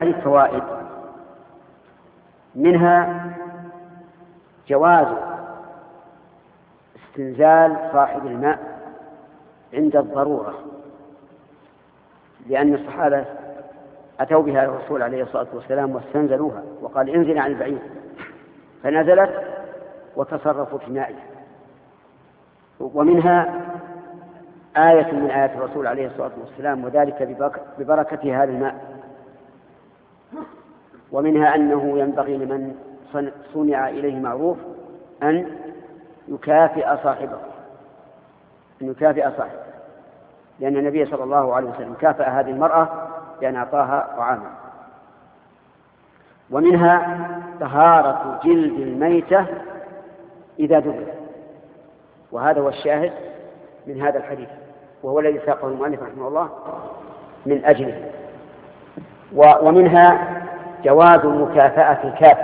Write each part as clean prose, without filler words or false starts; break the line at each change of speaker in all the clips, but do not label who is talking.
الحديث فوائد، منها جواز استنزال صاحب الماء عند الضرورة، لأن الصحابة أتوا بها الرسول عليه الصلاة والسلام واستنزلوها وقال انزل عن البعير، فنزلت وتصرفوا في مائها. ومنها آية من آيات الرسول عليه الصلاة والسلام، وذلك ببركة هذا الماء. ومنها أنه ينبغي لمن صنع إليه معروف أن يكافئ صاحبه، لأن النبي صلى الله عليه وسلم كافأ هذه المرأة بأن أعطاها طعاما. ومنها طهارة جلد الميتة إذا دبر، وهذا هو الشاهد من هذا الحديث، وهو الذي ساقه المؤلف رحمه الله من أجله. ومنها جواز مكافأة الكافر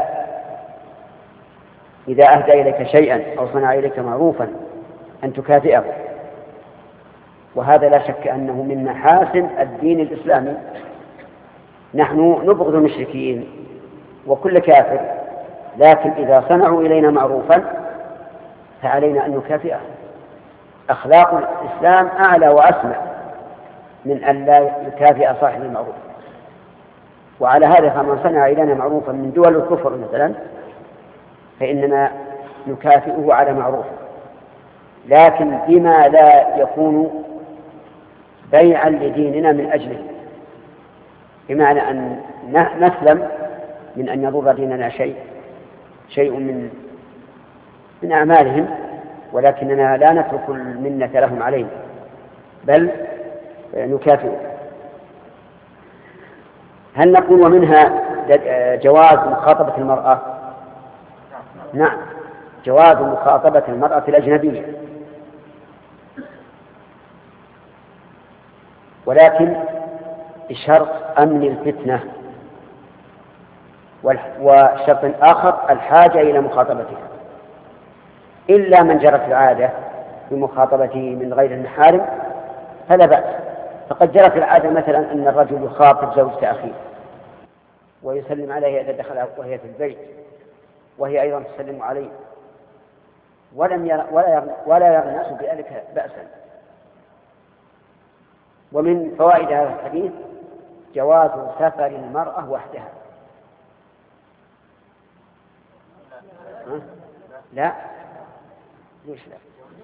إذا أهدى إليك شيئا أو صنع إليك معروفا أن تكافئه، وهذا لا شك أنه من محاسن الدين الإسلامي. نحن نبغض المشركين وكل كافر، لكن إذا صنعوا إلينا معروفا فعلينا أن نكافئه. أخلاق الإسلام أعلى وأسمى من أن لا يكافئ صاحب المعروف. وعلى هذا فمن صنع إلينا معروفا من دول الكفر مثلا فإننا نكافئه على معروف، لكن بما لا يكون بيعا لديننا من أجله، بمعنى أن نسلم من أن يضر ديننا شيء من أعمالهم، ولكننا لا نترك المنة لهم علينا بل نكافئه. هل نقول ومنها جواز مخاطبة المرأة؟ نعم، جواز مخاطبة المرأة الأجنبية، ولكن بشرط أمن الفتنة، وشرط آخر الحاجة إلى مخاطبتها، إلا من جرت العادة بمخاطبته من غير المحارم فلا بأس. فقد جرت العادة مثلا أن الرجل يخاطب زوجة أخيه ويسلم عليها إذا دخل وهي في البيت، وهي أيضا تسلم عليه، ولا يرى الناس بذلك بأسا. ومن فوائد هذا الحديث جواز سفر المرأة وحدها. لا، ليش لا؟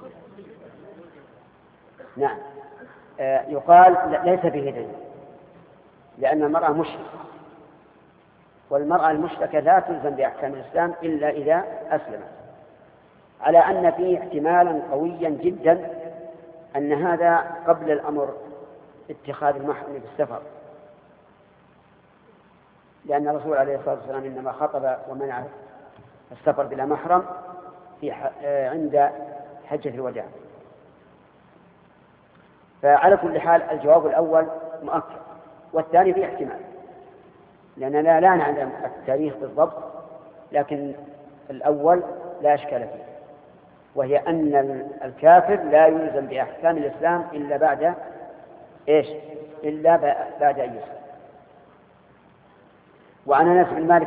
نعم، يقال ليس به دليل، لأن المرأة مشركة، والمرأة المشركة لا تلزم بأحكام الإسلام إلا إذا أسلمت، على أن فيه احتمالا قويا جدا أن هذا قبل الأمر اتخاذ المحرم بالسفر، لأن الرسول عليه الصلاة والسلام إنما خطب ومنع السفر بلا محرم عند حجة الوداع. فعلى كل حال الجواب الأول مؤكد، والثاني فيه احتمال، لأننا لا نعلم التاريخ بالضبط، لكن الأول لا إشكال فيه، وهي أن الكافر لا يلزم بأحكام الإسلام إلا بعد أن يسلم. وعن أنس بن مالك